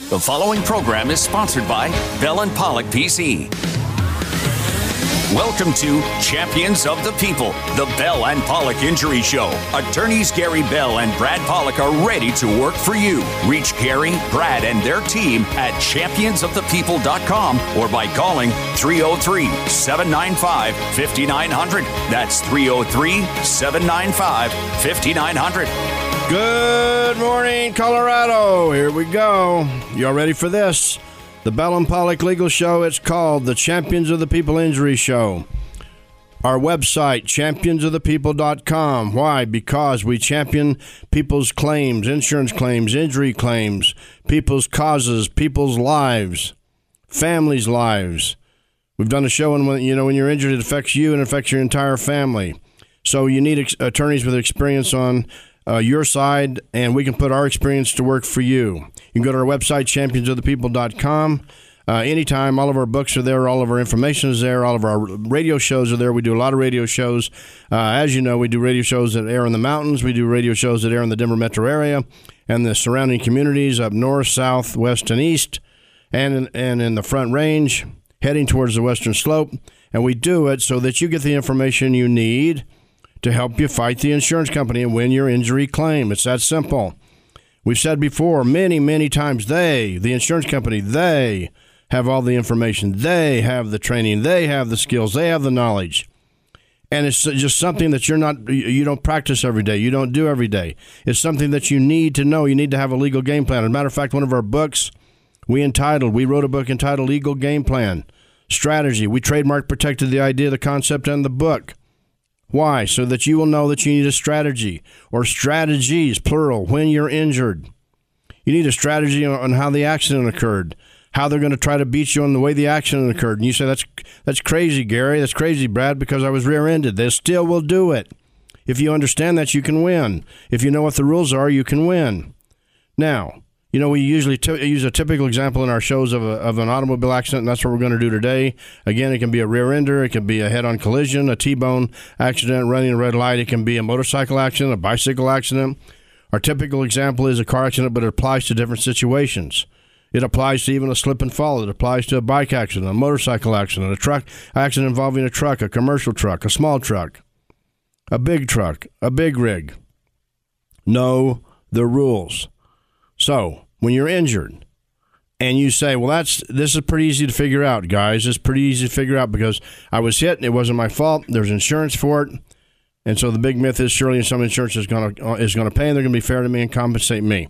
The following program is sponsored by Bell and Pollock PC. Welcome to Champions of the People, the Bell and Pollock Injury Show. Attorneys Gary Bell and Brad Pollock are ready to work for you. Reach Gary, Brad, and their team at championsofthepeople.com or by calling 303-795-5900. That's 303-795-5900. Good morning, Colorado. Here we go. Y'all ready for this? The Bell and Pollock Legal Show. It's called the Champions of the People Injury Show. Our website, championsofthepeople.com. Why? Because we champion people's claims, insurance claims, injury claims, people's causes, people's lives, families' lives. We've done a show on when you're injured, it affects you and it affects your entire family. So you need attorneys with experience on your side, and we can put our experience to work for you. You can go to our website, championsofthepeople.com. Anytime, all of our books are there, all of our information is there, all of our radio shows are there. We do a lot of radio shows. As you know, we do radio shows that air in the mountains. We do radio shows that air in the Denver metro area and the surrounding communities up north, south, west, and east, and in the Front Range, heading towards the western slope. And we do it so that you get the information you need to help you fight the insurance company and win your injury claim. It's that simple. We've said before many, many times, the insurance company, they have all the information. They have the training. They have the skills. They have the knowledge. And it's just something that you don't practice every day. You don't do every day. It's something that you need to know. You need to have a legal game plan. As a matter of fact, one of our books, we wrote a book entitled Legal Game Plan Strategy. We trademark protected the idea, the concept, and the book. Why? So that you will know that you need a strategy, or strategies, plural, when you're injured. You need a strategy on how the accident occurred, how they're going to try to beat you on the way the accident occurred. And you say, that's crazy, Gary. That's crazy, Brad, because I was rear-ended. They still will do it. If you understand that, you can win. If you know what the rules are, you can win. Now, we usually use a typical example in our shows of an automobile accident, and that's what we're going to do today. Again, it can be a rear-ender, it can be a head-on collision, a T-bone accident, running a red light. It can be a motorcycle accident, a bicycle accident. Our typical example is a car accident, but it applies to different situations. It applies to even a slip and fall. It applies to a bike accident, a motorcycle accident, a truck accident involving a truck, a commercial truck, a small truck, a big rig. Know the rules. So, when you're injured and you say, well, this is pretty easy to figure out, guys. It's pretty easy to figure out because I was hit and it wasn't my fault. There's insurance for it. And so the big myth is surely some insurance is going to pay and they're going to be fair to me and compensate me.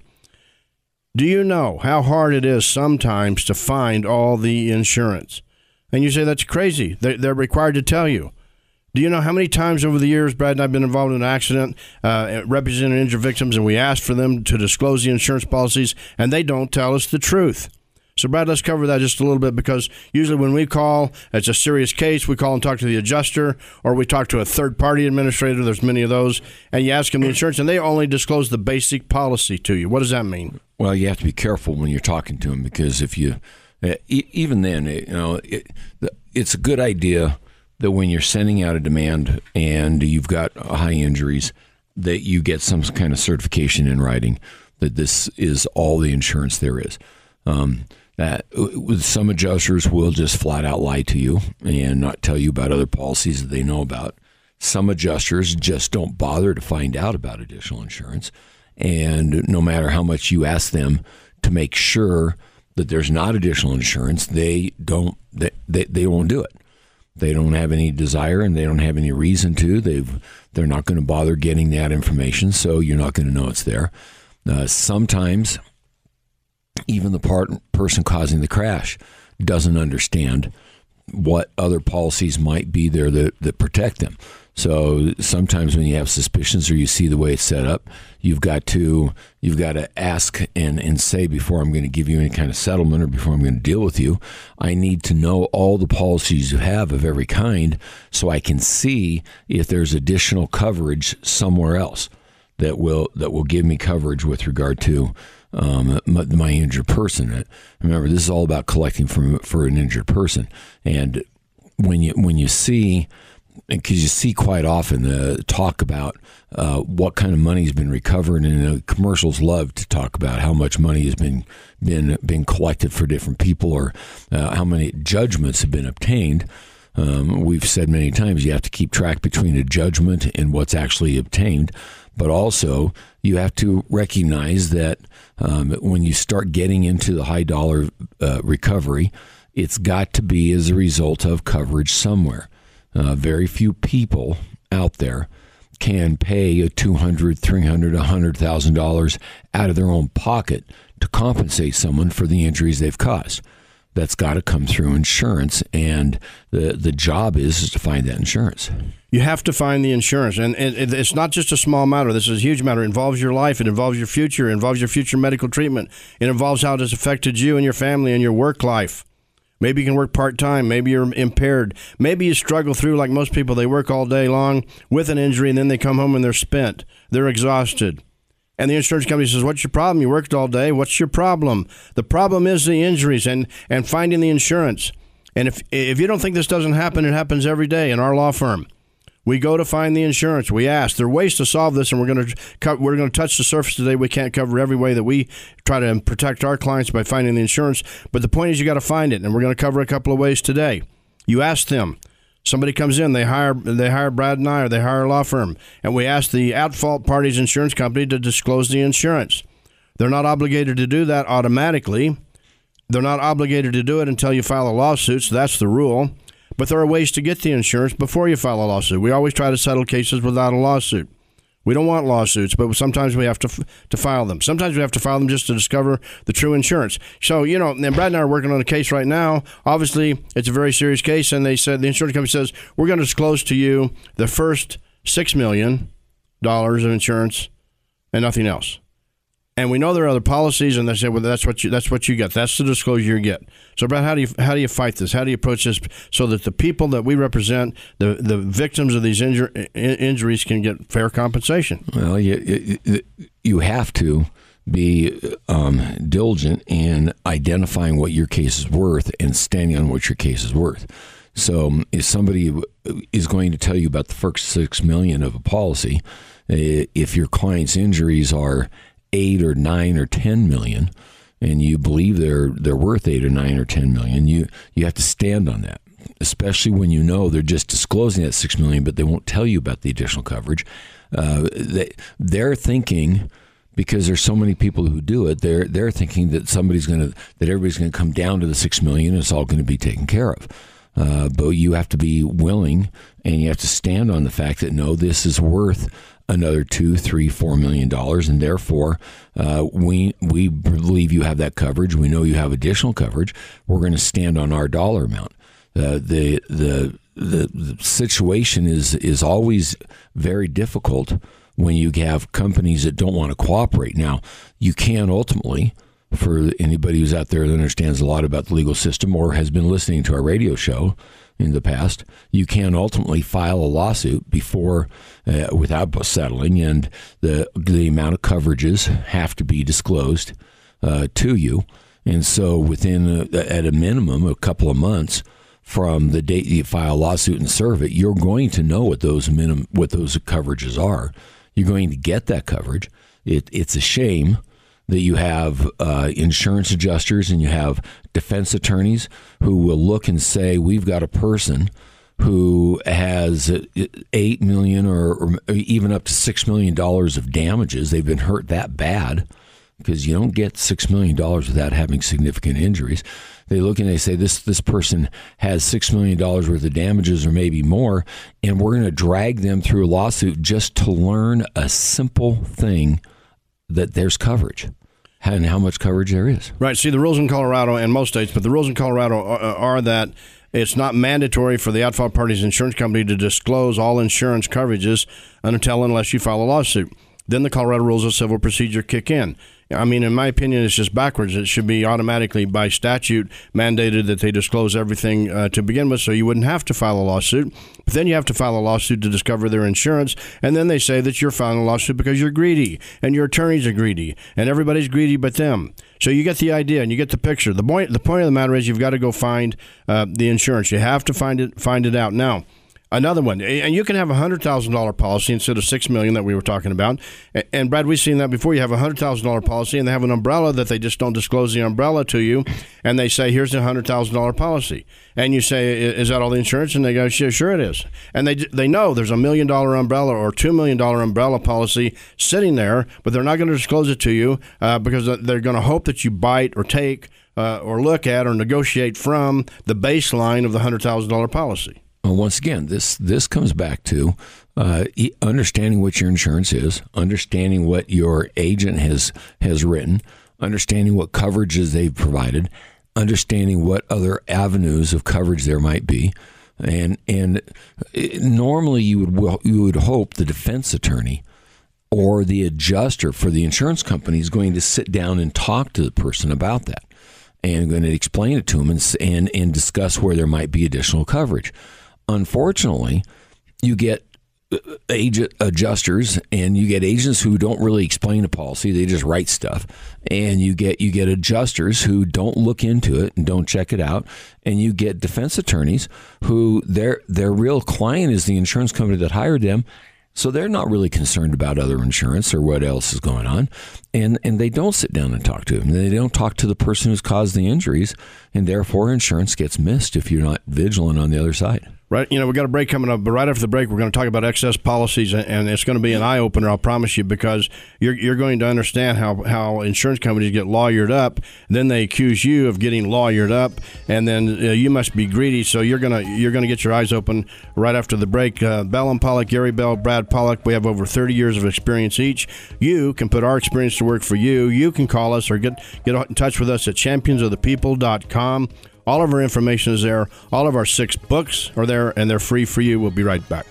Do you know how hard it is sometimes to find all the insurance? And you say, that's crazy. They're required to tell you. Do you know how many times over the years, Brad and I have been involved in an accident, representing injured victims, and we asked for them to disclose the insurance policies, and they don't tell us the truth? So, Brad, let's cover that just a little bit, because usually when we call, it's a serious case. We call and talk to the adjuster, or we talk to a third-party administrator. There's many of those. And you ask them the insurance, and they only disclose the basic policy to you. What does that mean? Well, you have to be careful when you're talking to them, because if you even then, it's a good idea that when you're sending out a demand and you've got high injuries, that you get some kind of certification in writing that this is all the insurance there is. That with some adjusters will just flat out lie to you and not tell you about other policies that they know about. Some adjusters just don't bother to find out about additional insurance, and no matter how much you ask them to make sure that there's not additional insurance, they won't do it. They don't have any desire and they don't have any reason to. They're not going to bother getting that information, so you're not going to know it's there. Sometimes even the person causing the crash doesn't understand what other policies might be there that protect them. So sometimes when you have suspicions or you see the way it's set up, you've got to ask and say, before I'm going to give you any kind of settlement or before I'm going to deal with you, I need to know all the policies you have of every kind so I can see if there's additional coverage somewhere else that will give me coverage with regard to my injured person. Remember, this is all about collecting for an injured person. And when you see because you see quite often talk about what kind of money has been recovered, and commercials love to talk about how much money has been collected for different people, or how many judgments have been obtained. We've said many times you have to keep track between a judgment and what's actually obtained, but also you have to recognize that when you start getting into the high dollar recovery, it's got to be as a result of coverage somewhere. Very few people out there can pay a $200,000, $300,000, $100,000 out of their own pocket to compensate someone for the injuries they've caused. That's got to come through insurance, and the job is to find that insurance. You have to find the insurance, and it's not just a small matter. This is a huge matter. It involves your life. It involves your future. It involves your future medical treatment. It involves how it has affected you and your family and your work life. Maybe you can work part-time. Maybe you're impaired. Maybe you struggle through, like most people, they work all day long with an injury, and then they come home and they're spent. They're exhausted. And the insurance company says, what's your problem? You worked all day. What's your problem? The problem is the injuries and finding the insurance. And if you don't think this doesn't happen, it happens every day in our law firm. We go to find the insurance. We ask. There are ways to solve this, and we're going to touch the surface today. We can't cover every way that we try to protect our clients by finding the insurance. But the point is you got to find it, and we're going to cover a couple of ways today. You ask them. Somebody comes in, they hire Brad and I, or they hire a law firm, and we ask the at-fault party's insurance company to disclose the insurance. They're not obligated to do that automatically. They're not obligated to do it until you file a lawsuit, so that's the rule. But there are ways to get the insurance before you file a lawsuit. We always try to settle cases without a lawsuit. We don't want lawsuits, but sometimes we have to file them. Sometimes we have to file them just to discover the true insurance. So, and Brad and I are working on a case right now. Obviously, it's a very serious case, and they said the insurance company says, we're going to disclose to you the first $6 million of insurance and nothing else. And we know there are other policies, and they say, well, that's what you get. That's the disclosure you get. So, Brad, how do you fight this? How do you approach this so that the people that we represent, the victims of these injuries, can get fair compensation? Well, you have to be diligent in identifying what your case is worth and standing on what your case is worth. So, if somebody is going to tell you about the first $6 million of a policy, if your client's injuries are 8 or 9 or 10 million, and you believe they're worth 8 or 9 or 10 million, you have to stand on that, especially when you know they're just disclosing that 6 million, but they won't tell you about the additional coverage. They're thinking, because there's so many people who do it, they're thinking that everybody's gonna come down to the 6 million and it's all going to be taken care of. But you have to be willing, and you have to stand on the fact that no, this is worth another $2, $3, $4 million, and therefore we believe you have that coverage. We know you have additional coverage. We're going to stand on our dollar amount. The situation is always very difficult when you have companies that don't want to cooperate. Now, you can ultimately, for anybody who's out there that understands a lot about the legal system or has been listening to our radio show in the past, you can ultimately file a lawsuit before without settling, and the amount of coverages have to be disclosed to you. And so within at a minimum a couple of months from the date you file a lawsuit and serve it, you're going to know what those coverages are. You're going to get that coverage. It's a shame that you have insurance adjusters and you have defense attorneys who will look and say, we've got a person who has $8 million or even up to $6 million of damages. They've been hurt that bad, because you don't get $6 million without having significant injuries. They look and they say, this person has $6 million worth of damages or maybe more, and we're going to drag them through a lawsuit just to learn a simple thing, that there's coverage and how much coverage there is. Right. See, the rules in Colorado and most states, but the rules in Colorado are that it's not mandatory for the at-fault party's insurance company to disclose all insurance coverages unless you file a lawsuit. Then the Colorado Rules of Civil Procedure kick in. I mean, in my opinion, it's just backwards. It should be automatically by statute mandated that they disclose everything to begin with, so you wouldn't have to file a lawsuit. But then you have to file a lawsuit to discover their insurance, and then they say that you're filing a lawsuit because you're greedy, and your attorneys are greedy, and everybody's greedy but them. So you get the idea, and you get the picture. The point of the matter is you've got to go find the insurance. You have to find it out. Now, Another one, and you can have a $100,000 policy instead of $6 million that we were talking about. And Brad, we've seen that before. You have a $100,000 policy, and they have an umbrella that they just don't disclose the umbrella to you, and they say, "Here's a $100,000 policy," and you say, "Is that all the insurance?" And they go, "Sure it is." And they know there's $1 million umbrella or $2 million umbrella policy sitting there, but they're not going to disclose it to you because they're going to hope that you bite or take or look at or negotiate from the baseline of the $100,000 policy. Well, once again, this comes back to understanding what your insurance is, understanding what your agent has written, understanding what coverages they've provided, understanding what other avenues of coverage there might be, and normally you would hope the defense attorney or the adjuster for the insurance company is going to sit down and talk to the person about that and going to explain it to them and discuss where there might be additional coverage. Unfortunately, you get agent adjusters and you get agents who don't really explain a policy; they just write stuff. And you get adjusters who don't look into it and don't check it out. And you get defense attorneys who their real client is the insurance company that hired them. So they're not really concerned about other insurance or what else is going on. And they don't sit down and talk to them. They don't talk to the person who's caused the injuries. And therefore, insurance gets missed if you're not vigilant on the other side. Right. We've got a break coming up, but right after the break, we're going to talk about excess policies, and it's going to be an eye-opener, I'll promise you, because you're going to understand how insurance companies get lawyered up, then they accuse you of getting lawyered up, and then you must be greedy, so you're going to get your eyes open right after the break. Bell and Pollock, Gary Bell, Brad Pollock, we have over 30 years of experience each. You can put our experience to work for you. You can call us or get in touch with us at championsofthepeople.com. All of our information is there. All of our 6 books are there, and they're free for you. We'll be right back.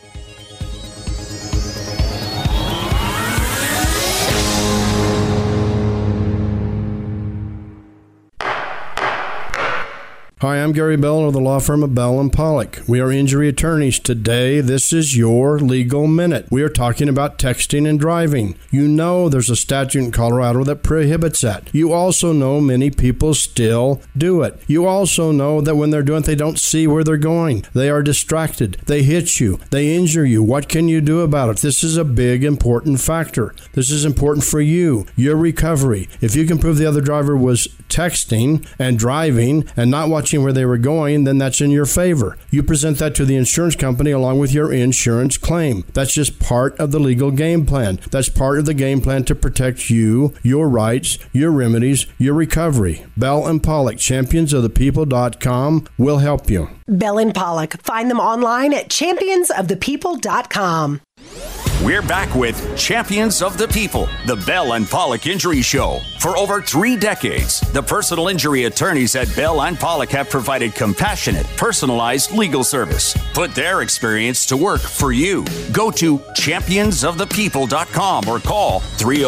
Hi, I'm Gary Bell of the law firm of Bell and Pollock. We are injury attorneys. Today, this is your legal minute. We are talking about texting and driving. You know there's a statute in Colorado that prohibits that. You also know many people still do it. You also know that when they're doing it, they don't see where they're going. They are distracted. They hit you. They injure you. What can you do about it? This is a big, important factor. This is important for you, your recovery. If you can prove the other driver was texting and driving and not watching where they were going, then that's in your favor. You present that to the insurance company along with your insurance claim. That's just part of the legal game plan. That's part of the game plan to protect you, your rights, your remedies, your recovery. Bell and Pollock, championsofthepeople.com will help you. Bell and Pollock. Find them online at championsofthepeople.com. We're back with Champions of the People, the Bell and Pollock Injury Show. For over 3 decades, the personal injury attorneys at Bell and Pollock have provided compassionate, personalized legal service. Put their experience to work for you. Go to championsofthepeople.com or call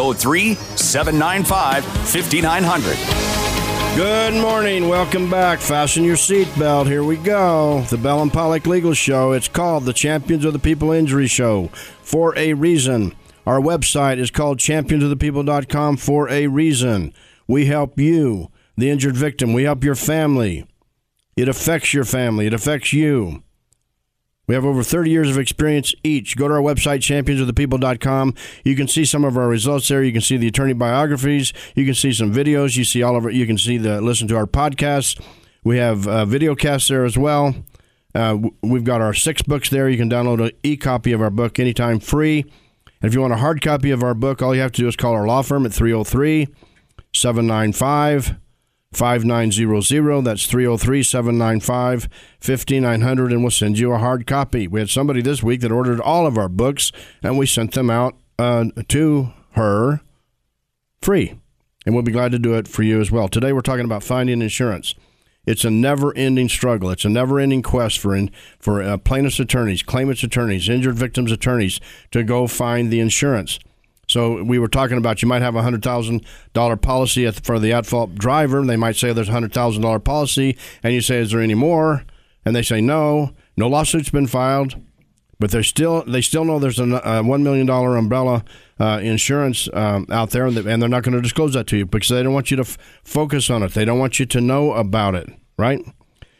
303-795-5900. Good morning. Welcome back. Fasten your seatbelt. Here we go. The Bell and Pollock Legal Show. It's called the Champions of the People Injury Show for a reason. Our website is called championsofthepeople.com for a reason. We help you, the injured victim. We help your family. It affects your family. It affects you. We have over 30 years of experience each. Go to our website, championsofthepeople.com. You can see some of our results there. You can see the attorney biographies. You can see some videos. You see all of it. You can see listen to our podcasts. We have video casts there as well. We've got our 6 books there. You can download an e-copy of our book anytime free. And if you want a hard copy of our book, all you have to do is call our law firm at 303-795-5900. That's 303-795-5900, and we'll send you a hard copy. We had somebody this week that ordered all of our books, and we sent them out to her free. And we'll be glad to do it for you as well. Today we're talking about finding insurance. It's a never-ending struggle. It's a never-ending quest for plaintiffs' attorneys, claimants' attorneys, injured victims' attorneys to go find the insurance. So we were talking about you might have a $100,000 policy for the at-fault driver. They might say there's a $100,000 policy, and you say, is there any more? And they say no lawsuit's been filed, but they still know there's a $1 million umbrella insurance out there, and they're not going to disclose that to you because they don't want you to focus on it. They don't want you to know about it, right?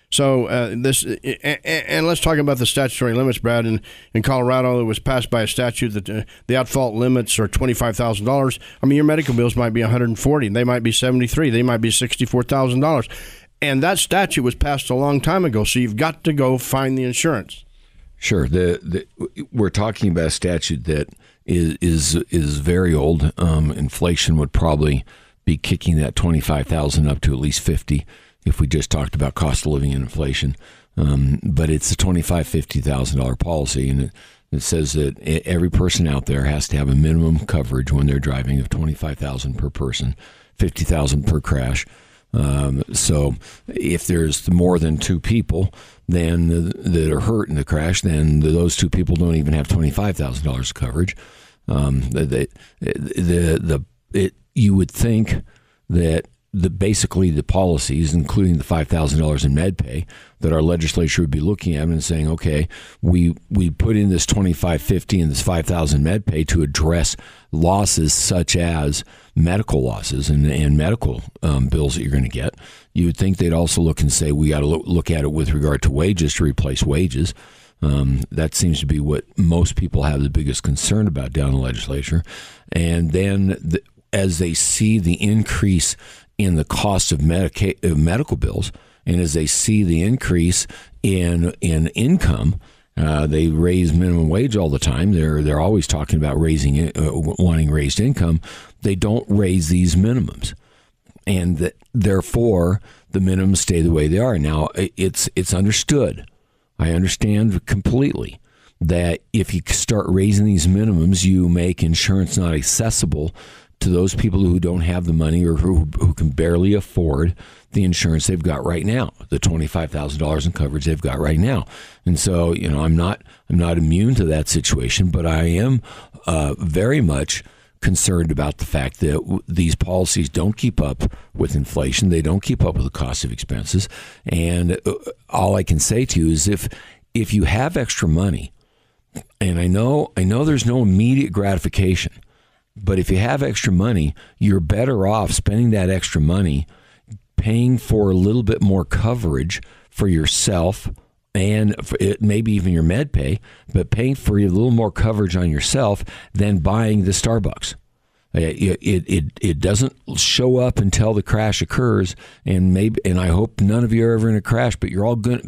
So and let's talk about the statutory limits, Brad. In Colorado, it was passed by a statute that the at-fault limits are $25,000. I mean, your medical bills might be $140,000. They might be $73,000. They might be $64,000. And that statute was passed a long time ago. So you've got to go find the insurance. Sure. We're talking about a statute that is very old. Inflation would probably be kicking that $25,000 up to at least $50,000 if we just talked about cost of living and inflation. But it's a $25,000, $50,000 policy, and it says that every person out there has to have a minimum coverage when they're driving of $25,000 per person, $50,000 per crash. So if there's more than two people then that are hurt in the crash, then those two people don't even have $25,000 of coverage. You would think that basically the policies, including the $5,000 in MedPay, that our legislature would be looking at and saying, okay, we put in this $25.50 and this $5,000 MedPay to address losses such as medical losses and medical bills that you're going to get. You would think they'd also look and say we got to look at it with regard to wages to replace wages. That seems to be what most people have the biggest concern about down in the legislature. And then as they see the increase in the cost of medical bills, and as they see the increase in income, they raise minimum wage all the time. They're always talking about wanting raised income. They don't raise these minimums, and therefore the minimums stay the way they are. Now it's understood. I understand completely that if you start raising these minimums, you make insurance not accessible to those people who don't have the money or who can barely afford the insurance they've got right now, the $25,000 in coverage they've got right now. And so, I'm not immune to that situation, but I am very much concerned about the fact that these policies don't keep up with inflation. They don't keep up with the cost of expenses. And all I can say to you is if you have extra money, and I know there's no immediate gratification, but if you have extra money, you're better off spending that extra money paying for a little bit more coverage for yourself and for maybe even your med pay, but paying for a little more coverage on yourself than buying the Starbucks. It doesn't show up until the crash occurs, and I hope none of you are ever in a crash, but you're going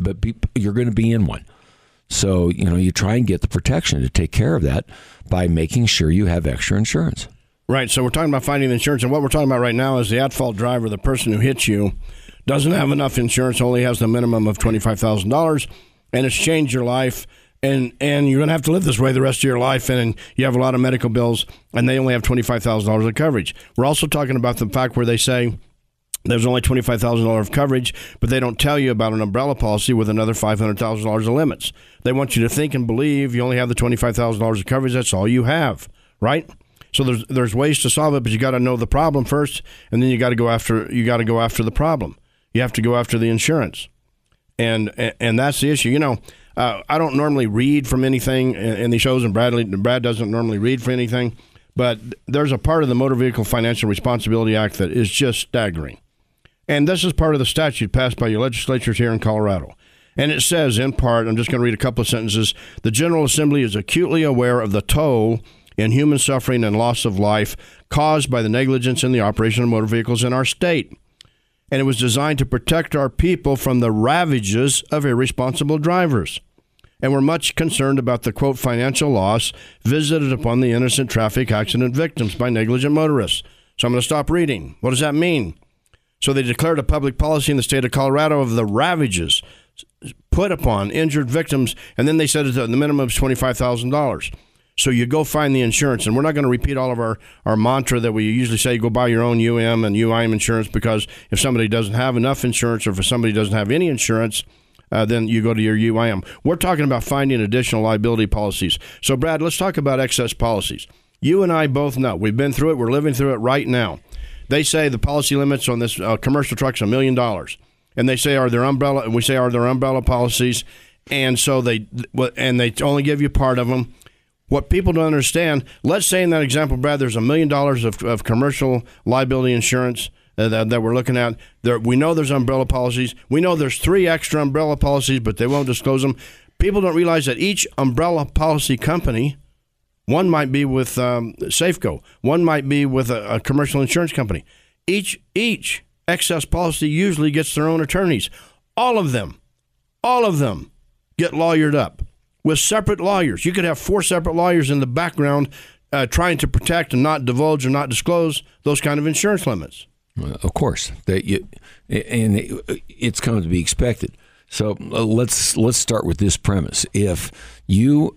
to be in one. So, you try and get the protection to take care of that by making sure you have extra insurance. Right. So we're talking about finding insurance. And what we're talking about right now is the at-fault driver, the person who hits you, doesn't have enough insurance, only has the minimum of $25,000, and it's changed your life. And you're going to have to live this way the rest of your life. And you have a lot of medical bills, and they only have $25,000 of coverage. We're also talking about the fact where they say there's only $25,000 of coverage, but they don't tell you about an umbrella policy with another $500,000 of limits. They want you to think and believe you only have the $25,000 of coverage. That's all you have, right? So there's ways to solve it, but you got to know the problem first, and then you got to go after the problem. You have to go after the insurance, and that's the issue. I don't normally read from anything in these shows, and Brad doesn't normally read for anything, but there's a part of the Motor Vehicle Financial Responsibility Act that is just staggering. And this is part of the statute passed by your legislatures here in Colorado. And it says, in part, I'm just going to read a couple of sentences, the General Assembly is acutely aware of the toll in human suffering and loss of life caused by the negligence in the operation of motor vehicles in our state. And it was designed to protect our people from the ravages of irresponsible drivers. And we're much concerned about the, quote, financial loss visited upon the innocent traffic accident victims by negligent motorists. So I'm going to stop reading. What does that mean? So they declared a public policy in the state of Colorado of the ravages put upon injured victims, and then they said the minimum is $25,000. So you go find the insurance, and we're not going to repeat all of our mantra that we usually say, go buy your own UM and UIM insurance, because if somebody doesn't have enough insurance or if somebody doesn't have any insurance, then you go to your UIM. We're talking about finding additional liability policies. So, Brad, let's talk about excess policies. You and I both know. We've been through it. We're living through it right now. They say the policy limits on this commercial truck's $1 million. And they say, are there umbrella policies? And so they only give you part of them. What people don't understand, let's say in that example, Brad, there's $1 million of commercial liability insurance that we're looking at. We know there's umbrella policies. We know there's 3 extra umbrella policies, but they won't disclose them. People don't realize that each umbrella policy company, one might be with Safeco, one might be with a commercial insurance company. Each excess policy usually gets their own attorneys. All of them get lawyered up with separate lawyers. You could have 4 separate lawyers in the background trying to protect and not divulge or not disclose those kind of insurance limits. Of course, it's come to be expected. So let's start with this premise. If you've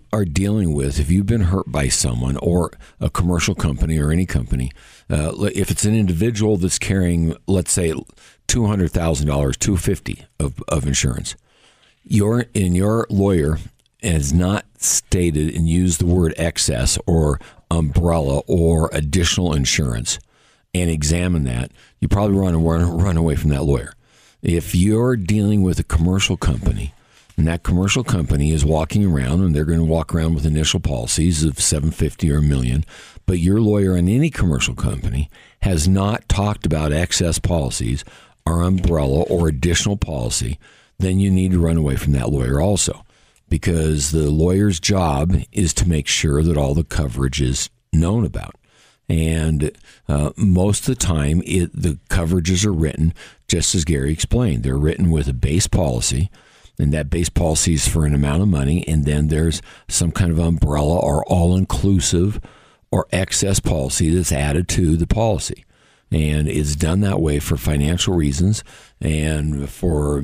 been hurt by someone or a commercial company or any company, if it's an individual that's carrying, let's say, $200,000, $250,000 of insurance, your lawyer has not stated and used the word excess or umbrella or additional insurance and examine that, you probably run away from that lawyer. If you're dealing with a commercial company and that commercial company is walking around and they're going to walk around with initial policies of $750,000 or $1 million, but your lawyer in any commercial company has not talked about excess policies or umbrella or additional policy, then you need to run away from that lawyer also, because the lawyer's job is to make sure that all the coverage is known about. And most of the time, the coverages are written, just as Gary explained. They're written with a base policy, and that base policy is for an amount of money, and then there's some kind of umbrella or all-inclusive or excess policy that's added to the policy. And it's done that way for financial reasons and for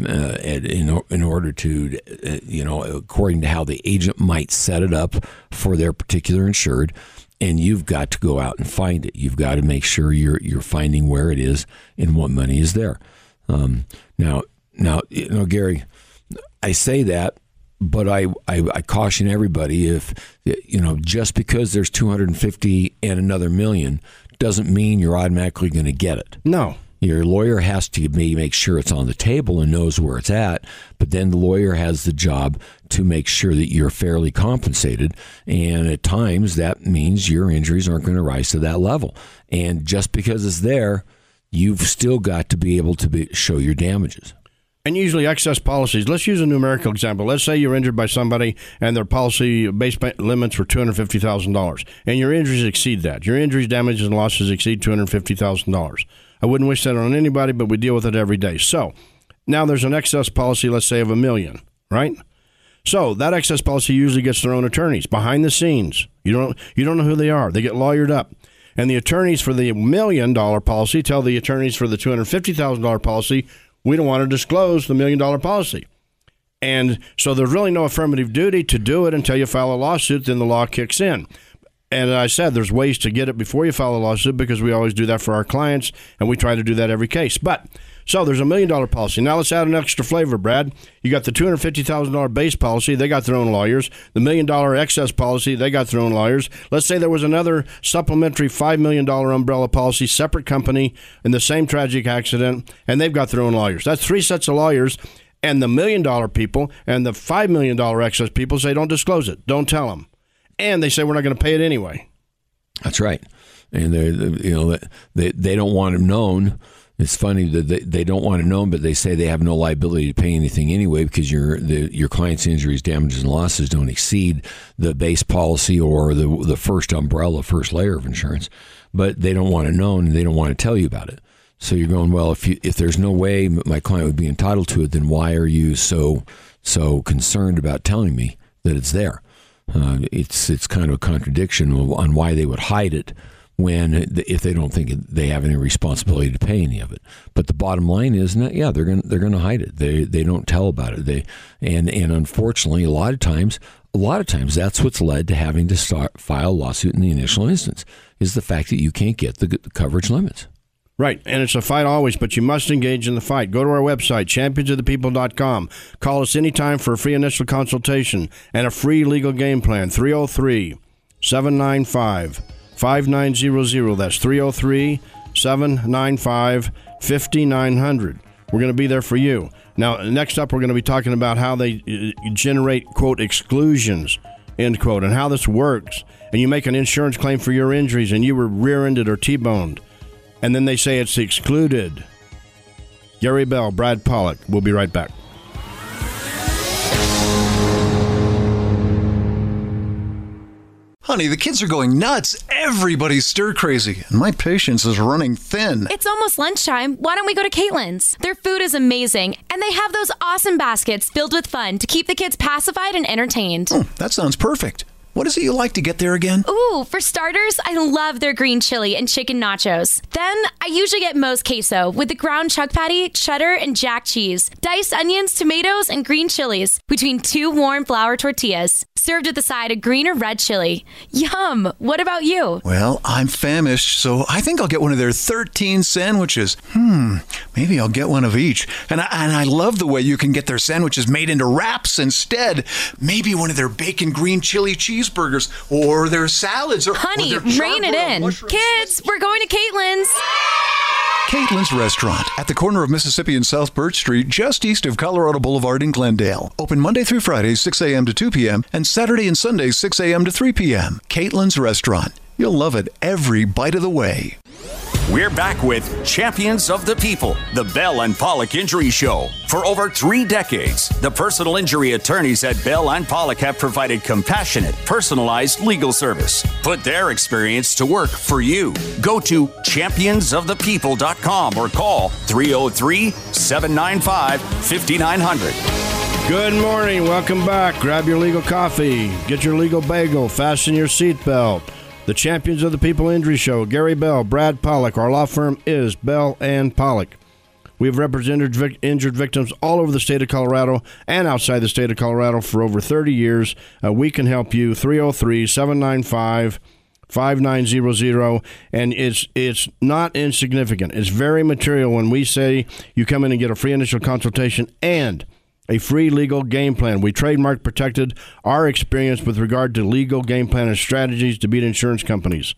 in order to, according to how the agent might set it up for their particular insured. And you've got to go out and find it. You've got to make sure you're finding where it is and what money is there. Now, Gary, I say that, but I caution everybody, if just because there's 250 and another million doesn't mean you're automatically going to get it. No. Your lawyer has to make sure it's on the table and knows where it's at, but then the lawyer has the job to make sure that you're fairly compensated, and at times that means your injuries aren't going to rise to that level. And just because it's there, you've still got to be able to show your damages. And usually excess policies, let's use a numerical example. Let's say you're injured by somebody and their policy base limits were $250,000, and your injuries exceed that. Your injuries, damages, and losses exceed $250,000. I wouldn't wish that on anybody, but we deal with it every day. So now there's an excess policy, let's say, of $1 million, right? So that excess policy usually gets their own attorneys behind the scenes. You don't know who they are. They get lawyered up. And the attorneys for the $1 million policy tell the attorneys for the $250,000 policy, we don't want to disclose the $1 million policy. And so there's really no affirmative duty to do it until you file a lawsuit, then the law kicks in. And as I said, there's ways to get it before you file a lawsuit, because we always do that for our clients, and we try to do that every case. But so there's $1 million policy. Now let's add an extra flavor, Brad. You got the $250,000 base policy. They got their own lawyers. The $1 million excess policy, they got their own lawyers. Let's say there was another supplementary $5 million umbrella policy, separate company in the same tragic accident, and they've got their own lawyers. That's 3 sets of lawyers. And the $1 million people and the $5 million excess people say, don't disclose it. Don't tell them. And they say, we're not going to pay it anyway. That's right. And they don't want it known. It's funny that they don't want it known, but they say they have no liability to pay anything anyway, because your client's injuries, damages, and losses don't exceed the base policy or the first umbrella, first layer of insurance. But they don't want it known, and they don't want to tell you about it. So you're going, well, if there's no way my client would be entitled to it, then why are you so concerned about telling me that it's there? It's kind of a contradiction on why they would hide it if they don't think they have any responsibility to pay any of it. But the bottom line is, they're going to hide it. They don't tell about it. And unfortunately, a lot of times that's what's led to having to file a lawsuit in the initial instance, is the fact that you can't get the coverage limits. Right, and it's a fight always, but you must engage in the fight. Go to our website, championsofthepeople.com. Call us anytime for a free initial consultation and a free legal game plan, 303-795-5900. That's 303-795-5900. We're going to be there for you. Now, next up, we're going to be talking about how they generate, quote, exclusions, end quote, and how this works. And you make an insurance claim for your injuries and you were rear-ended or T-boned. and then they say it's excluded. Gary Bell, Brad Pollock. We'll be right back. Honey, the kids are going nuts. Everybody's stir crazy, and my patience is running thin. It's almost lunchtime. Why don't we go to Caitlin's? Their food is amazing, and they have those awesome baskets filled with fun to keep the kids pacified and entertained. That sounds perfect. What is it you like to get there again? Ooh, for starters, I love their green chili and chicken nachos. Then, I usually get Moe's queso with the ground chuck patty, cheddar, and jack cheese, diced onions, tomatoes, and green chilies between 2 warm flour tortillas, served with a side of green or red chili. Yum! What about you? Well, I'm famished, so I think I'll get one of their 13 sandwiches. Maybe I'll get one of each. And I love the way you can get their sandwiches made into wraps instead. Maybe one of their bacon green chili cheeseburgers, or their salads, or Honey, or their rein it in. Kids, we're going to Caitlin's. Caitlin's Restaurant at the corner of Mississippi and South Birch Street, just east of Colorado Boulevard in Glendale. Open Monday through Friday, 6 a.m. to 2 p.m., and Saturday and Sunday, 6 a.m. to 3 p.m. Caitlin's Restaurant. You'll love it every bite of the way. We're back with Champions of the People, the Bell and Pollock Injury Show. For over 3 decades, the personal injury attorneys at Bell and Pollock have provided compassionate, personalized legal service. Put their experience to work for you. Go to championsofthepeople.com or call 303-795-5900. Good morning. Welcome back. Grab your legal coffee. Get your legal bagel. Fasten your seatbelt. The Champions of the People Injury Show. Gary Bell, Brad Pollock. Our law firm is Bell and Pollock. We've represented injured victims all over the state of Colorado and outside the state of Colorado for over 30 years. We can help you. 303-795-5900. And it's not insignificant. It's very material when we say you come in and get a free initial consultation and a free legal game plan. We trademark protected our experience with regard to legal game plan and strategies to beat insurance companies.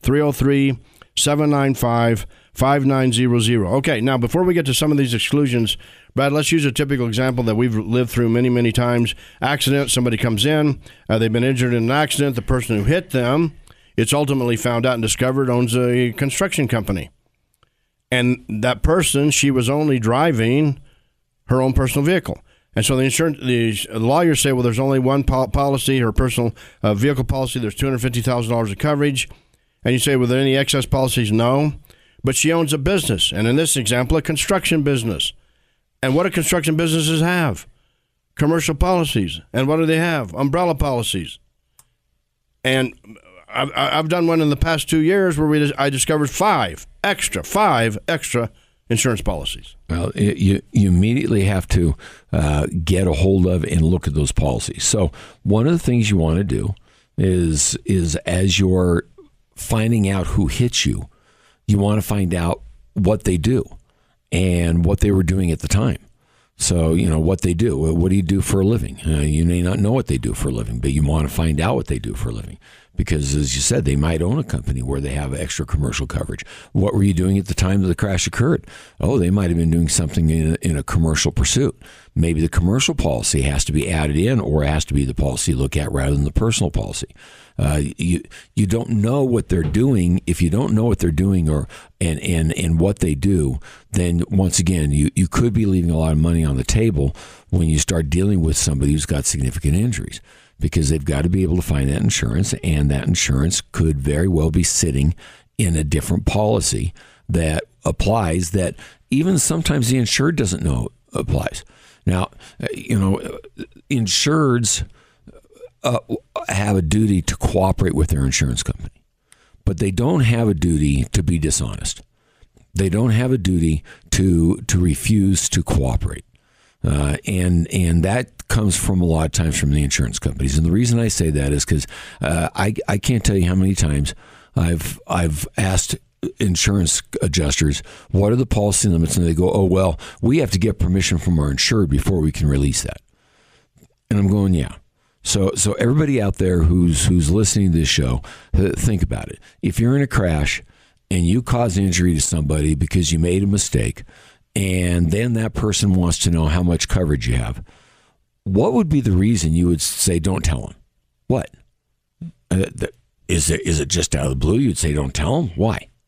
303-795-5900. Okay, now before we get to some of these exclusions, Brad, let's use a typical example that we've lived through many, many times. Accident, somebody comes in, they've been injured in an accident. The person who hit them, it's ultimately found out and discovered, owns a construction company. And that person, she was only driving her own personal vehicle. And so the lawyers say, well, there's only one policy, her personal vehicle policy. There's $250,000 of coverage. And you say, were there any excess policies? No. But she owns a business. And in this example, a construction business. And what do construction businesses have? Commercial policies. And what do they have? Umbrella policies. And I've done one in the past 2 years where I discovered five extra insurance policies. Well, you immediately have to get a hold of and look at those policies. So one of the things you want to do is as you're finding out who hit you, you want to find out what they do and what they were doing at the time. So, what they do. What do you do for a living? You may not know what they do for a living, but you want to find out what they do for a living. Because, as you said, they might own a company where they have extra commercial coverage. What were you doing at the time that the crash occurred? Oh, they might have been doing something in a commercial pursuit. Maybe the commercial policy has to be added in, or it has to be the policy you look at rather than the personal policy. You don't know what they're doing. If you don't know what they're doing and what they do, then once again, you could be leaving a lot of money on the table when you start dealing with somebody who's got significant injuries. Because they've got to be able to find that insurance, and that insurance could very well be sitting in a different policy that applies that even sometimes the insured doesn't know applies. Now, insureds have a duty to cooperate with their insurance company, but they don't have a duty to be dishonest. They don't have a duty to refuse to cooperate. And that comes from a lot of times from the insurance companies. And the reason I say that is because I can't tell you how many times I've asked insurance adjusters, what are the policy limits? And they go, oh, well, we have to get permission from our insured before we can release that. And I'm going, yeah. So everybody out there who's listening to this show, think about it. If you're in a crash and you cause injury to somebody because you made a mistake, and then that person wants to know how much coverage you have, what would be the reason you would say, don't tell them? What? Is it just out of the blue? You'd say, don't tell them? Why?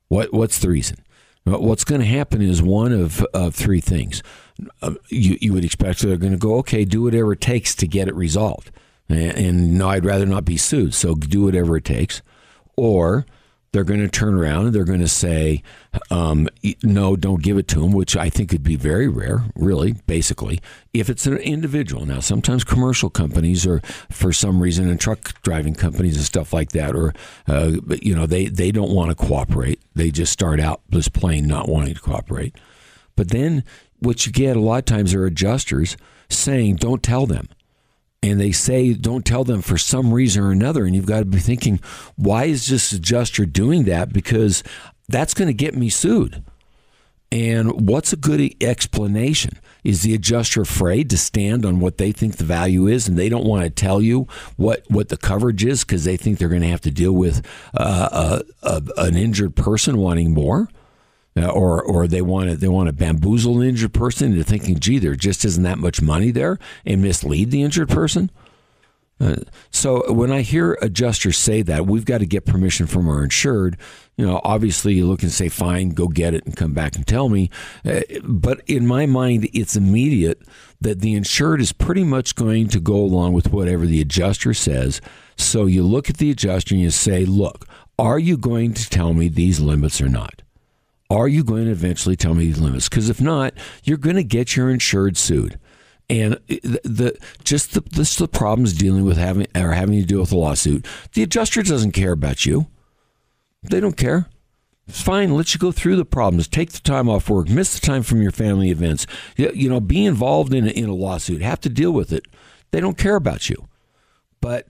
What's the reason? What's going to happen is one of three things. You would expect they're going to go, okay, do whatever it takes to get it resolved. And no, I'd rather not be sued, so do whatever it takes. Or they're going to turn around and they're going to say, no, don't give it to them, which I think would be very rare, really, basically, if it's an individual. Now, sometimes commercial companies or for some reason, and truck driving companies and stuff like that, or, they don't want to cooperate. They just start out just plain not wanting to cooperate. But then what you get a lot of times are adjusters saying, don't tell them. And they say, don't tell them for some reason or another. And you've got to be thinking, why is this adjuster doing that? Because that's going to get me sued. And what's a good explanation? Is the adjuster afraid to stand on what they think the value is, and they don't want to tell you what the coverage is because they think they're going to have to deal with an injured person wanting more? Or they want to bamboozle an injured person into thinking, gee, there just isn't that much money there, and mislead the injured person. So when I hear adjusters say that, we've got to get permission from our insured. Obviously you look and say, fine, go get it and come back and tell me. But in my mind, it's immediate that the insured is pretty much going to go along with whatever the adjuster says. So you look at the adjuster and you say, look, are you going to tell me these limits or not? Are you going to eventually tell me these limits? Because if not, you're going to get your insured sued. And the problems dealing with having to deal with a lawsuit. The adjuster doesn't care about you. They don't care. It's fine. Let you go through the problems. Take the time off work. Miss the time from your family events. Be involved in a lawsuit. Have to deal with it. They don't care about you. But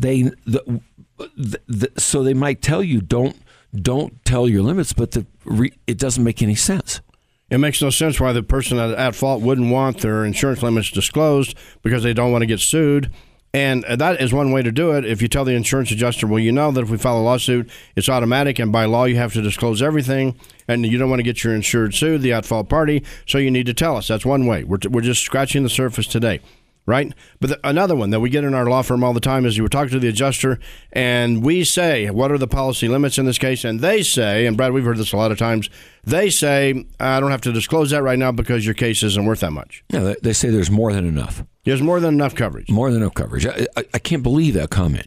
so they might tell you don't tell your limits, but it doesn't make any sense. It makes no sense why the person at fault wouldn't want their insurance limits disclosed because they don't want to get sued. And that is one way to do it. If you tell the insurance adjuster, well, you know that if we file a lawsuit, it's automatic, and by law you have to disclose everything, and you don't want to get your insured sued, the at-fault party, so you need to tell us. That's one way. We're just scratching the surface today. Right? But another one that we get in our law firm all the time is you were talking to the adjuster and we say, what are the policy limits in this case? And they say, and Brad, we've heard this a lot of times, they say, I don't have to disclose that right now because your case isn't worth that much. Yeah, they say there's more than enough. There's more than enough coverage. More than enough coverage. I can't believe that comment.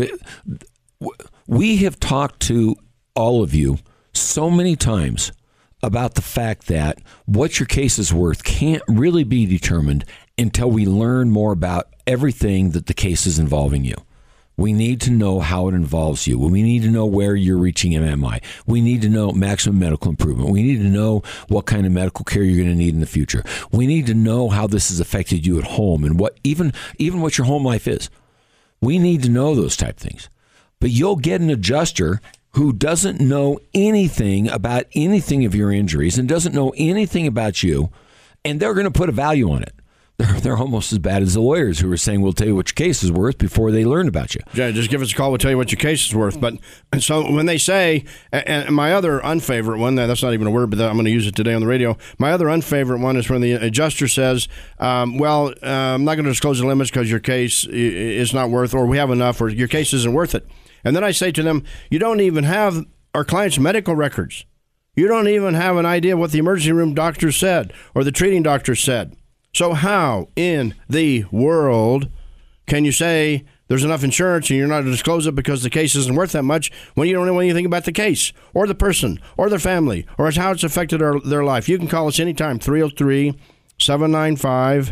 We have talked to all of you so many times about the fact that what your case is worth can't really be determined until we learn more about everything that the case is involving you. We need to know how it involves you. We need to know where you're reaching MMI. We need to know maximum medical improvement. We need to know what kind of medical care you're going to need in the future. We need to know how this has affected you at home and what even what your home life is. We need to know those type of things. But you'll get an adjuster who doesn't know anything about anything of your injuries and doesn't know anything about you, and they're going to put a value on it. They're almost as bad as the lawyers who are saying, we'll tell you what your case is worth before they learn about you. Yeah, just give us a call. We'll tell you what your case is worth. But so when they say, and my other unfavorite one, that's not even a word, but I'm going to use it today on the radio. My other unfavorite one is when the adjuster says, I'm not going to disclose the limits because your case is not worth, or we have enough, or your case isn't worth it. And then I say to them, you don't even have our client's medical records. You don't even have an idea what the emergency room doctor said or the treating doctor said. So how in the world can you say there's enough insurance and you're not going to disclose it because the case isn't worth that much when you don't know anything about the case or the person or their family or how it's affected their life? You can call us anytime, 303-795-5900.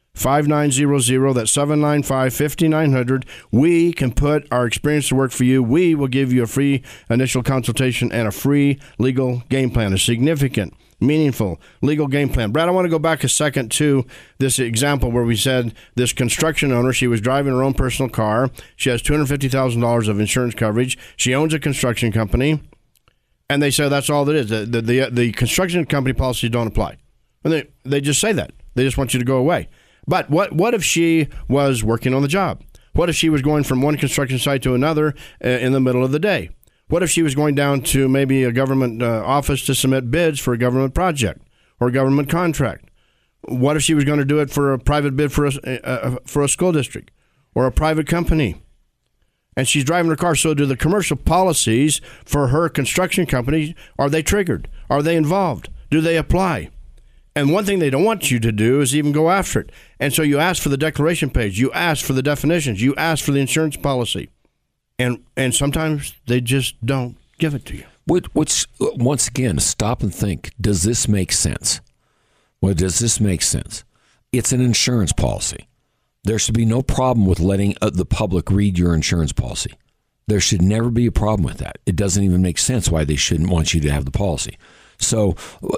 That's 795-5900. We can put our experience to work for you. We will give you a free initial consultation and a free legal game plan, a significant, meaningful legal game plan. Brad, I want to go back a second to this example where we said this construction owner, she was driving her own personal car. She has $250,000 of insurance coverage. She owns a construction company, and they say that's all it is. The construction company policies don't apply. And they just say that. They just want you to go away. But what if she was working on the job? What if she was going from one construction site to another in the middle of the day? What if she was going down to maybe a government office to submit bids for a government project or a government contract? What if she was going to do it for a private bid for a school district or a private company? and she's driving her car. So do the commercial policies for her construction company, are they triggered? Are they involved? Do they apply? And one thing they don't want you to do is even go after it. And so you ask for the declaration page. You ask for the definitions. You ask for the insurance policy. And sometimes they just don't give it to you. Once again, stop and think. Does this make sense? Well, does this make sense? It's an insurance policy. There should be no problem with letting the public read your insurance policy. There should never be a problem with that. It doesn't even make sense why they shouldn't want you to have the policy. So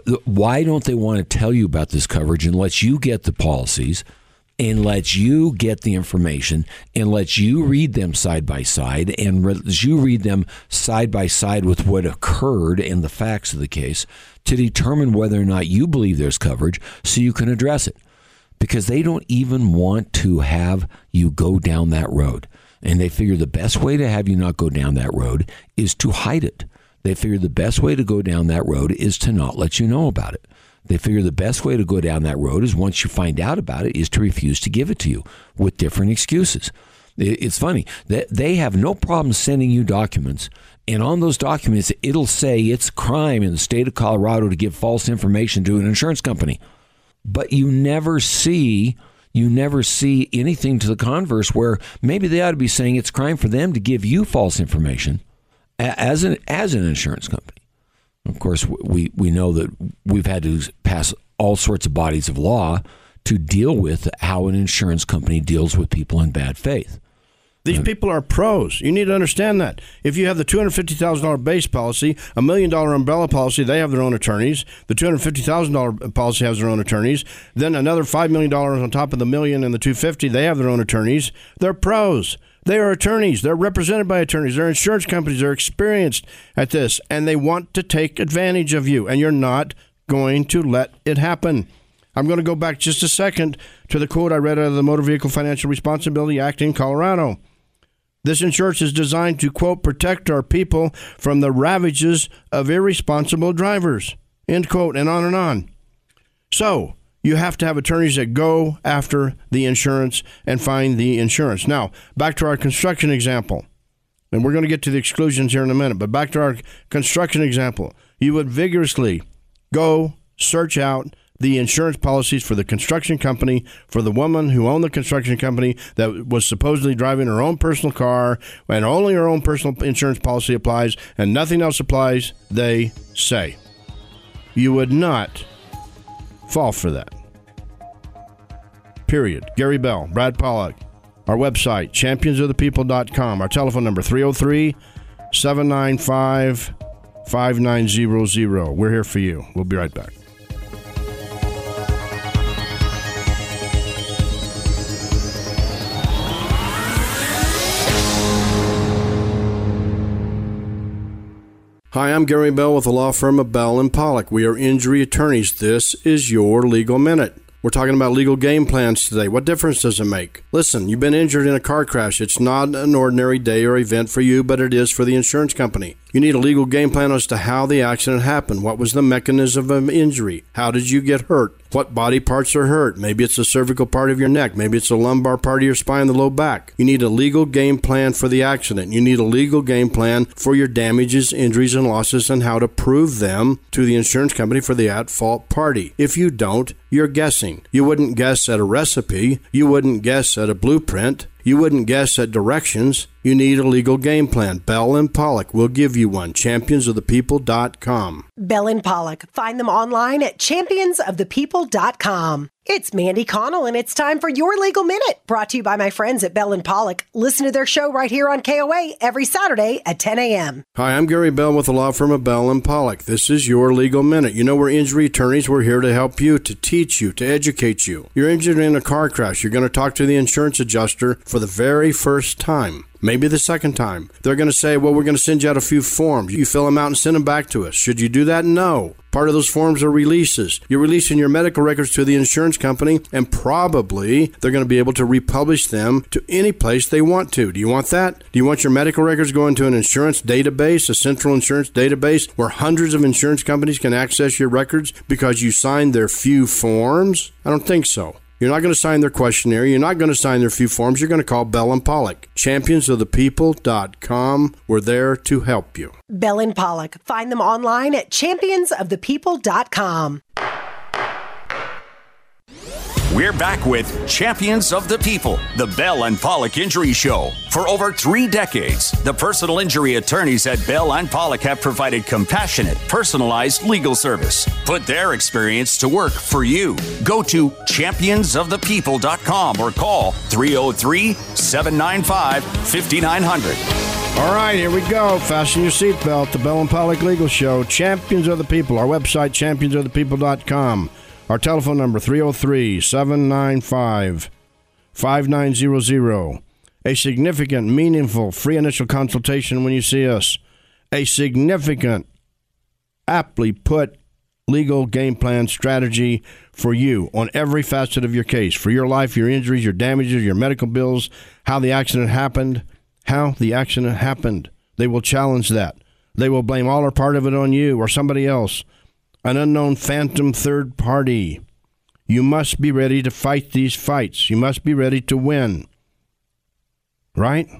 why don't they want to tell you about this coverage and let you get the policies and let you get the information and let you read them side by side and let you read them side by side with what occurred and the facts of the case to determine whether or not you believe there's coverage so you can address it? Because they don't even want to have you go down that road. And they figure the best way to have you not go down that road is to hide it. They figure the best way to go down that road is to not let you know about it. They figure the best way to go down that road is once you find out about it is to refuse to give it to you with different excuses. It's funny that they have no problem sending you documents, and on those documents it'll say it's crime in the state of Colorado to give false information to an insurance company. But you never see anything to the converse where maybe they ought to be saying it's crime for them to give you false information as an insurance company. Of course, we know that we've had to pass all sorts of bodies of law to deal with how an insurance company deals with people in bad faith. These people are pros. You need to understand that. If you have the $250,000 base policy, $1 million umbrella policy, they have their own attorneys. The $250,000 policy has their own attorneys. Then another $5 million on top of the million and the $250,000, they have their own attorneys. They're pros. They are attorneys. They're represented by attorneys. They're insurance companies. They're experienced at this, and they want to take advantage of you, and you're not going to let it happen. I'm going to go back just a second to the quote I read out of the Motor Vehicle Financial Responsibility Act in Colorado. This insurance is designed to, quote, protect our people from the ravages of irresponsible drivers, end quote, and on and on. So you have to have attorneys that go after the insurance and find the insurance. Now, back to our construction example, and we're going to get to the exclusions here in a minute, but back to our construction example, you would vigorously go search out the insurance policies for the construction company, for the woman who owned the construction company that was supposedly driving her own personal car, and only her own personal insurance policy applies and nothing else applies, they say. You would not fall for that. Period. Gary Bell, Brad Pollock. Our website, championsofthepeople.com. Our telephone number, 303-795-5900. We're here for you. We'll be right back. Hi, I'm Gary Bell with the law firm of Bell & Pollock. We are injury attorneys. This is your Legal Minute. We're talking about legal game plans today. What difference does it make? Listen, you've been injured in a car crash. It's not an ordinary day or event for you, but it is for the insurance company. You need a legal game plan as to how the accident happened. What was the mechanism of injury? How did you get hurt? What body parts are hurt? Maybe it's the cervical part of your neck. Maybe it's the lumbar part of your spine, the low back. You need a legal game plan for the accident. You need a legal game plan for your damages, injuries, and losses and how to prove them to the insurance company for the at-fault party. If you don't, you're guessing. You wouldn't guess at a recipe. You wouldn't guess at a blueprint. You wouldn't guess at directions. You need a legal game plan. Bell & Pollock will give you one. Championsofthepeople.com. Bell & Pollock. Find them online at championsofthepeople.com. It's Mandy Connell, and it's time for Your Legal Minute, brought to you by my friends at Bell & Pollock. Listen to their show right here on KOA every Saturday at 10 a.m. Hi, I'm Gary Bell with the law firm of Bell & Pollock. This is Your Legal Minute. You know, we're injury attorneys. We're here to help you, to teach you, to educate you. You're injured in a car crash. You're going to talk to the insurance adjuster for the very first time. Maybe the second time. They're going to say, well, we're going to send you out a few forms. You fill them out and send them back to us. Should you do that? No. Part of those forms are releases. You're releasing your medical records to the insurance company, and probably they're going to be able to republish them to any place they want to. Do you want that? Do you want your medical records going to an insurance database, a central insurance database, where hundreds of insurance companies can access your records because you signed their few forms? I don't think so. You're not going to sign their questionnaire. You're not going to sign their few forms. You're going to call Bell and Pollock. Championsofthepeople.com. We're there to help you. Bell and Pollock. Find them online at championsofthepeople.com. We're back with Champions of the People, the Bell and Pollock Injury Show. For over 3 decades, the personal injury attorneys at Bell and Pollock have provided compassionate, personalized legal service. Put their experience to work for you. Go to championsofthepeople.com or call 303-795-5900. All right, here we go. Fasten your seatbelt. The Bell and Pollock Legal Show. Champions of the People. Our website, championsofthepeople.com. Our telephone number, 303-795-5900. A significant, meaningful, free initial consultation when you see us. A significant, aptly put legal game plan strategy for you on every facet of your case. For your life, your injuries, your damages, your medical bills, how the accident happened. They will challenge that. They will blame all or part of it on you or somebody else. An unknown phantom third party. You must be ready to fight these fights. You must be ready to win. Right?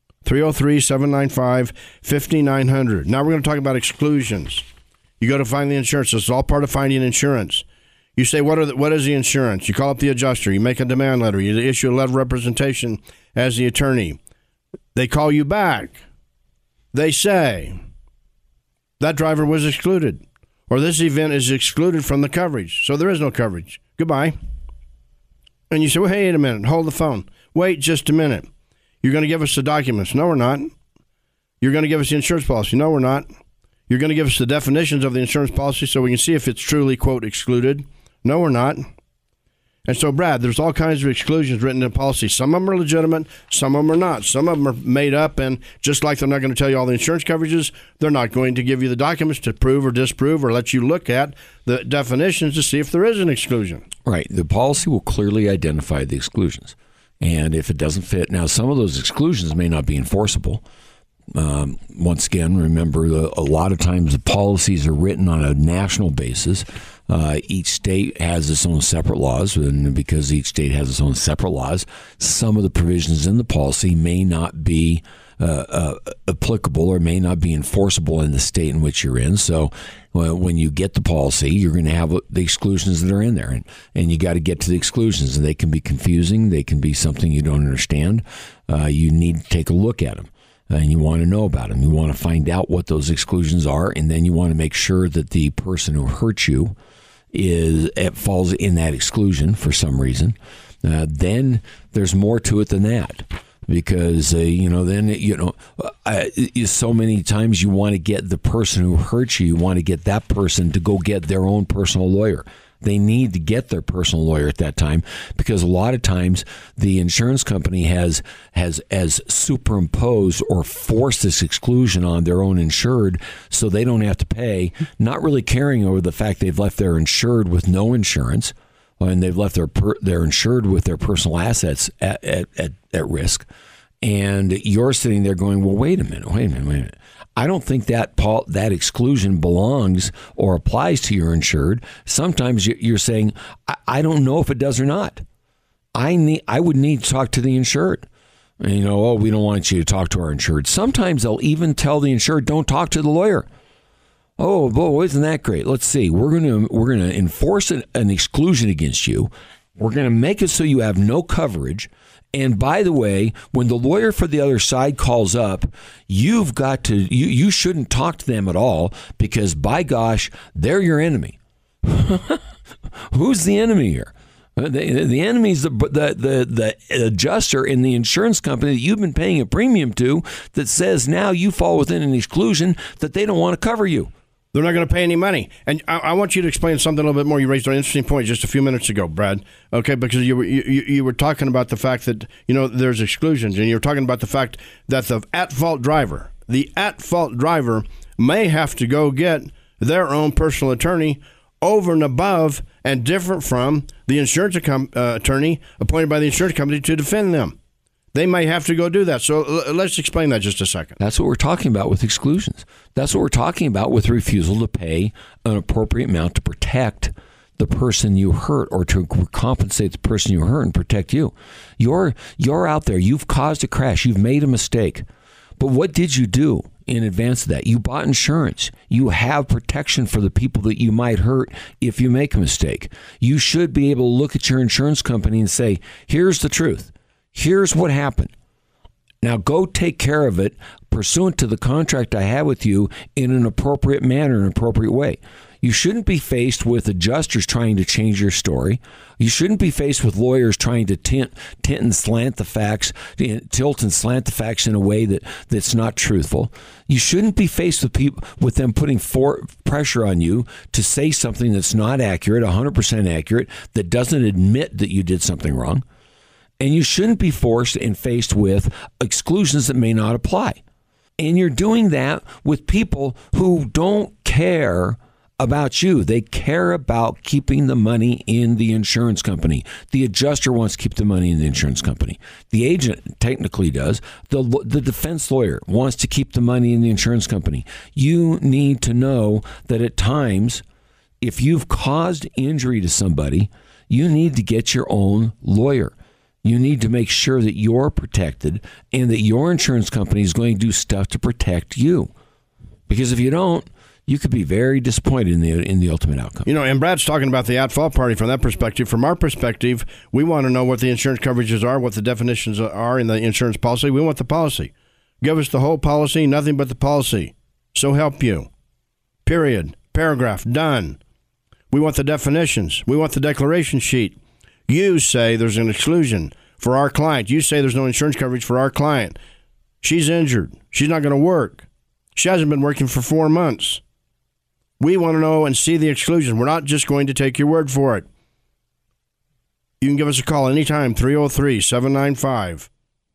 303-795-5900. Now we're going to talk about exclusions. You go to find the insurance. This is all part of finding insurance. You say, what is the insurance? You call up the adjuster. You make a demand letter. You issue a letter of representation as the attorney. They call you back. They say, that driver was excluded. Or this event is excluded from the coverage. So there is no coverage. Goodbye. And you say, well, hey, wait a minute. Hold the phone. Wait just a minute. You're going to give us the documents. No, we're not. You're going to give us the insurance policy. No, we're not. You're going to give us the definitions of the insurance policy so we can see if it's truly, quote, excluded. No, we're not. And so, Brad, there's all kinds of exclusions written in policy. Some of them are legitimate. Some of them are not. Some of them are made up. And just like they're not going to tell you all the insurance coverages, they're not going to give you the documents to prove or disprove or let you look at the definitions to see if there is an exclusion. Right. The policy will clearly identify the exclusions. And if it doesn't fit, now some of those exclusions may not be enforceable. Once again, remember, a lot of times the policies are written on a national basis. Each state has its own separate laws, and because each state has its own separate laws, some of the provisions in the policy may not be applicable or may not be enforceable in the state in which you're in. So when you get the policy, you're going to have the exclusions that are in there, and you got to get to the exclusions, and they can be confusing. They can be something you don't understand. You need to take a look at them. And you want to know about them. You want to find out what those exclusions are, and then you want to make sure that the person who hurt you falls in that exclusion for some reason. Then there's more to it than that, because so many times you want to get the person who hurt you. You want to get that person to go get their own personal lawyer. They need to get their personal lawyer at that time, because a lot of times the insurance company has superimposed or forced this exclusion on their own insured so they don't have to pay, not really caring over the fact they've left their insured with no insurance, and they've left their insured with their personal assets at risk. And you're sitting there going, well, wait a minute. I don't think that exclusion belongs or applies to your insured. Sometimes you're saying, I don't know if it does or not. I would need to talk to the insured. And we don't want you to talk to our insured. Sometimes they'll even tell the insured, don't talk to the lawyer. Oh, boy, isn't that great? Let's see. We're going to enforce an exclusion against you. We're going to make it so you have no coverage. And by the way, when the lawyer for the other side calls up, you've got to, you shouldn't talk to them at all, because by gosh, they're your enemy. Who's the enemy here? The enemy is the adjuster in the insurance company that you've been paying a premium to, that says now you fall within an exclusion that they don't want to cover you. They're not going to pay any money. And I want you to explain something a little bit more. You raised an interesting point just a few minutes ago, Brad. Okay, because you were talking about the fact that, there's exclusions, and you're talking about the fact that the at-fault driver may have to go get their own personal attorney over and above and different from the insurance attorney appointed by the insurance company to defend them. They may have to go do that. So let's explain that just a second. That's what we're talking about with exclusions. That's what we're talking about with refusal to pay an appropriate amount to protect the person you hurt or to compensate the person you hurt and protect you. You're out there. You've caused a crash. You've made a mistake. But what did you do in advance of that? You bought insurance. You have protection for the people that you might hurt if you make a mistake. You should be able to look at your insurance company and say, here's the truth. Here's what happened. Now go take care of it pursuant to the contract I have with you in an appropriate manner, an appropriate way. You shouldn't be faced with adjusters trying to change your story. You shouldn't be faced with lawyers trying to tilt and slant the facts in a way that's not truthful. You shouldn't be faced with them putting pressure on you to say something that's not accurate, 100% accurate, that doesn't admit that you did something wrong. And you shouldn't be forced and faced with exclusions that may not apply. And you're doing that with people who don't care about you. They care about keeping the money in the insurance company. The adjuster wants to keep the money in the insurance company. The agent technically does. The defense lawyer wants to keep the money in the insurance company. You need to know that at times, if you've caused injury to somebody, you need to get your own lawyer. You need to make sure that you're protected and that your insurance company is going to do stuff to protect you. Because if you don't, you could be very disappointed in the ultimate outcome. You know, and Brad's talking about the at-fault party from that perspective. From our perspective, we want to know what the insurance coverages are, what the definitions are in the insurance policy. We want the policy. Give us the whole policy, nothing but the policy. So help you. Period. Paragraph. Done. We want the definitions. We want the declaration sheet. You say there's an exclusion for our client. You say there's no insurance coverage for our client. She's injured. She's not going to work. She hasn't been working for 4 months. We want to know and see the exclusion. We're not just going to take your word for it. You can give us a call anytime, 303-795-5900,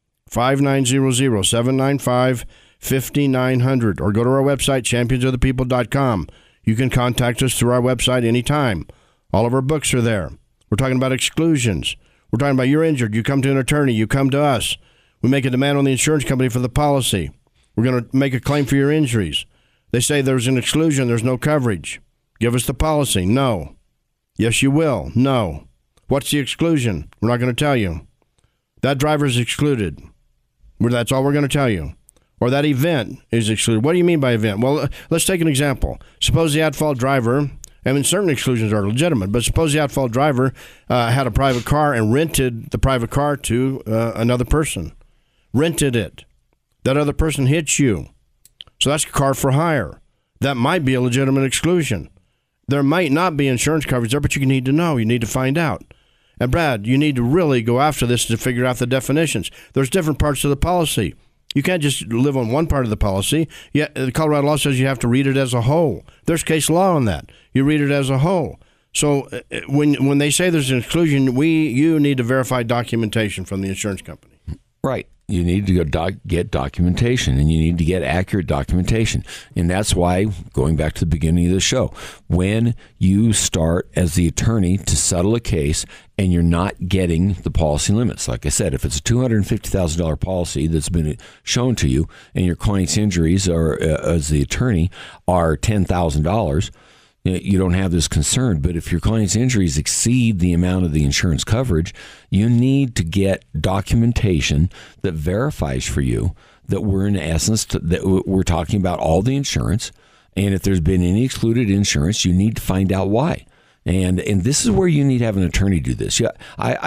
795-5900, or go to our website, championsofthepeople.com. You can contact us through our website anytime. All of our books are there. We're talking about exclusions. We're talking about you're injured. You come to an attorney. You come to us. We make a demand on the insurance company for the policy. We're going to make a claim for your injuries. They say there's an exclusion. There's no coverage. Give us the policy. No. Yes, you will. No. What's the exclusion? We're not going to tell you. That driver's excluded. That's all we're going to tell you. Or that event is excluded. What do you mean by event? Well, let's take an example. Suppose the at-fault driver, I mean, certain exclusions are legitimate, but suppose the at-fault driver had a private car and rented the private car to another person. Rented it. That other person hits you. So that's a car for hire. That might be a legitimate exclusion. There might not be insurance coverage there, but you need to know. You need to find out. And Brad, you need to really go after this to figure out the definitions. There's different parts of the policy. You can't just live on one part of the policy. Yeah, the Colorado law says you have to read it as a whole. There's case law on that. You read it as a whole. So when they say there's an exclusion, you need to verify documentation from the insurance company. Right. You need to go get documentation, and you need to get accurate documentation. And that's why, going back to the beginning of the show, when you start as the attorney to settle a case and you're not getting the policy limits, like I said, if it's a $250,000 policy that's been shown to you and your client's injuries are, as the attorney, are $10,000, you don't have this concern. But if your client's injuries exceed the amount of the insurance coverage, you need to get documentation that verifies for you that we're in essence that we're talking about all the insurance. And if there's been any excluded insurance, you need to find out why. And this is where you need to have an attorney do this. Yeah,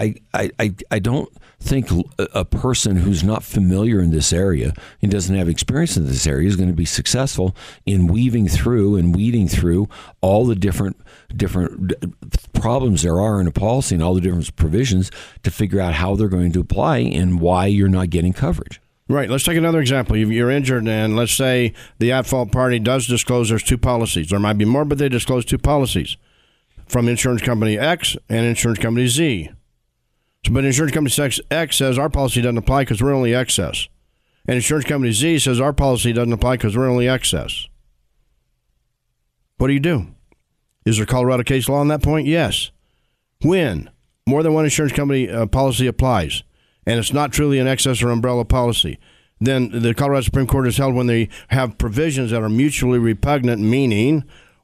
I don't think a person who's not familiar in this area and doesn't have experience in this area is going to be successful in weaving through and weeding through all the different problems there are in a policy and all the different provisions to figure out how they're going to apply and why you're not getting coverage. Right. Let's take another example. You're injured, and let's say the at-fault party does disclose there's two policies. There might be more, but they disclose two policies from insurance company X and insurance company Z. So, but insurance company X says our policy doesn't apply because we're only excess. And insurance company Z says our policy doesn't apply because we're only excess. What do? Is there Colorado case law on that point? Yes. When more than one insurance company policy applies, and it's not truly an excess or umbrella policy, then the Colorado Supreme Court has held when they have provisions that are mutually repugnant, meaning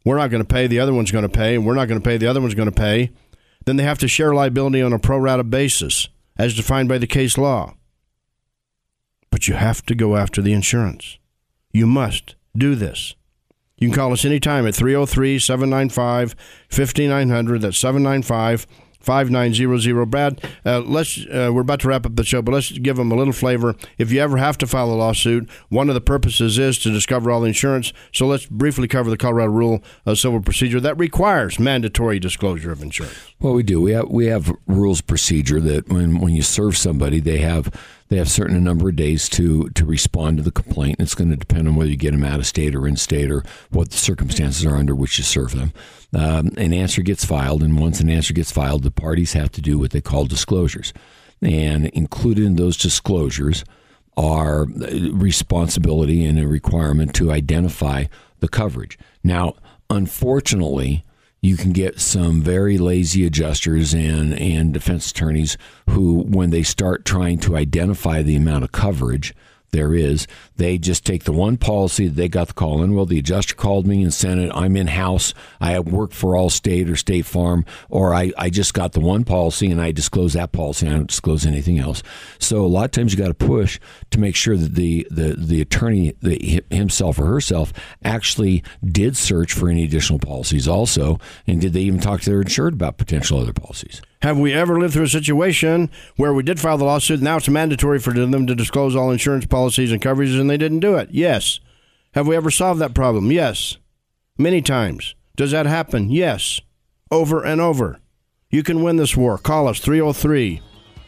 we're not going to pay, the other one's going to pay, and we're not going to pay, the other one's going to pay, then they have to share liability on a pro rata basis, as defined by the case law. But you have to go after the insurance. You must do this. You can call us anytime at 303-795-5900. That's 795-5900. Brad, we're about to wrap up the show, but let's give them a little flavor. If you ever have to file a lawsuit, one of the purposes is to discover all the insurance. So let's briefly cover the Colorado Rule of Civil Procedure that requires mandatory disclosure of insurance. Well, we do. We have rules of procedure that when you serve somebody, they have a certain number of days to respond to the complaint. It's going to depend on whether you get them out of state or in state or what the circumstances are under which you serve them. An answer gets filed, and once an answer gets filed, the parties have to do what they call disclosures. And included in those disclosures are responsibility and a requirement to identify the coverage. Now, unfortunately, you can get some very lazy adjusters and defense attorneys who, when they start trying to identify the amount of coverage there is, they just take the one policy that they got the call in. Well, the adjuster called me and sent it. I'm in-house. I work for Allstate or State Farm, or I just got the one policy and I disclose that policy and I don't disclose anything else. So a lot of times you got to push to make sure that the attorney himself or herself actually did search for any additional policies also, and did they even talk to their insured about potential other policies. Have we ever lived through a situation where we did file the lawsuit, now it's mandatory for them to disclose all insurance policies and coverages, and they didn't do it? Yes. Have we ever solved that problem? Yes. Many times. Does that happen? Yes. Over and over. You can win this war. Call us 303-795-5900,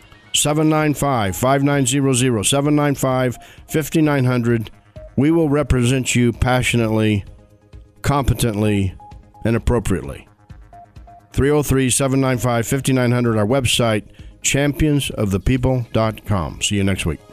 795-5900. We will represent you passionately, competently, and appropriately. 303-795-5900, our website, championsofthepeople.com. See you next week.